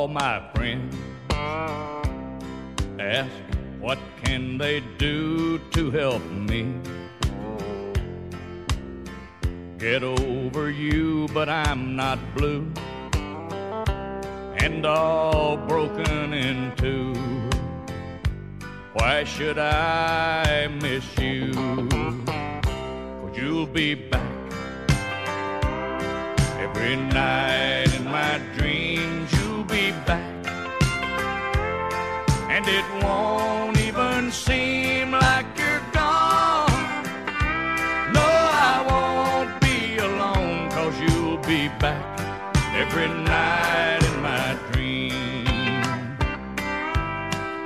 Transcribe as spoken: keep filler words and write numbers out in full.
my friends ask what can they do to help me get over you, but I'm not blue and all broken in two. Why should I miss you? 'Cause you'll be back every night in my dreams. You'll be back, and it won't even seem